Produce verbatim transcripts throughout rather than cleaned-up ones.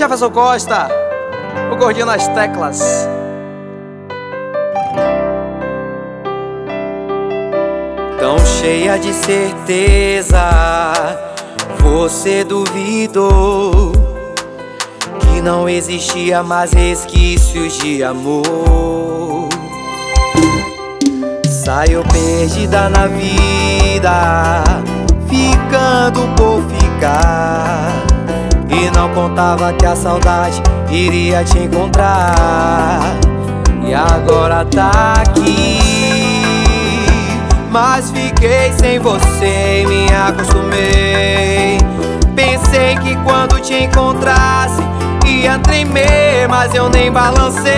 Jefferson Costa, o gordinho nas teclas. Tão cheia de certeza, você duvidou que não existia mais resquícios de amor. Saiu perdida na vida, ficando por ficar, e não contava que a saudade iria te encontrar. E agora tá aqui, mas fiquei sem você e me acostumei. Pensei que quando te encontrasse ia tremer, mas eu nem balancei.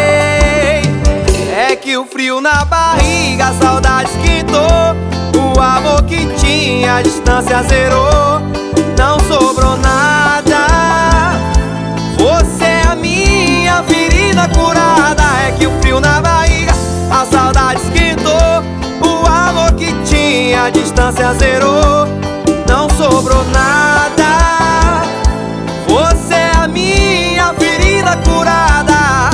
É que o frio na barriga, a saudade esquentou, o amor que tinha, a distância zerou. Não sobrou nada, você é a minha ferida curada. É que o frio na barriga, a saudade esquentou, o amor que tinha, a distância zerou. Não sobrou nada, você é a minha ferida curada.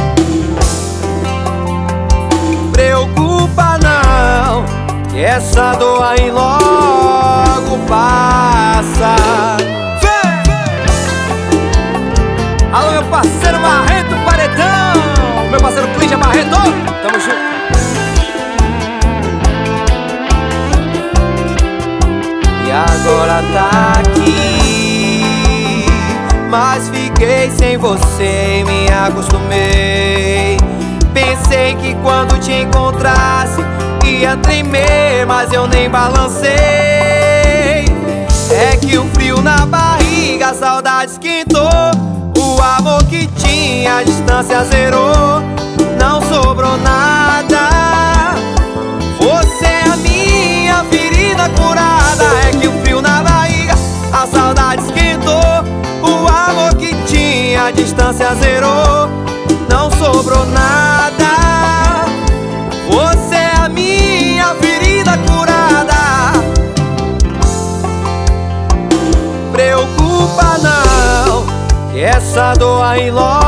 Preocupa não, que essa dor aí logo passa. Alô, meu parceiro Marreto Paredão, meu parceiro Clígia Marreto, tamo junto. E agora tá aqui, mas fiquei sem você e me acostumei. Pensei que quando te encontrasse ia tremer, mas eu nem balancei. É que o frio na barriga, a saudade esquentou, o amor que tinha, a distância zerou. Não sobrou nada, você é a minha ferida curada. É que o frio na barriga, a saudade esquentou, o amor que tinha, a distância zerou. Não sobrou nada, você é a minha ferida curada. Preocupa não, que essa dor aí logo